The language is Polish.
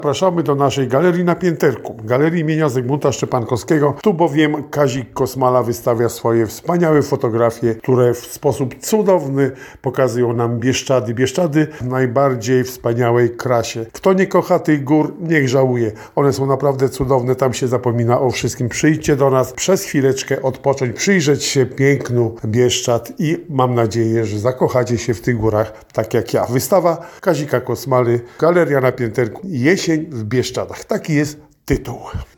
Zapraszamy do naszej galerii na Pięterku, galerii imienia Zygmunta Szczepankowskiego. Tu bowiem Kazik Kosmala wystawia swoje wspaniałe fotografie, które w sposób cudowny pokazują nam Bieszczady. Bieszczady w najbardziej wspaniałej krasie. Kto nie kocha tych gór, niech żałuje. One są naprawdę cudowne, tam się zapomina o wszystkim. Przyjdźcie do nas przez chwileczkę odpocząć, przyjrzeć się pięknu Bieszczad i mam nadzieję, że zakochacie się w tych górach tak jak ja. Wystawa Kazika Kosmaly, galeria na Pięterku, jesień w Bieszczadach. Taki jest tytuł.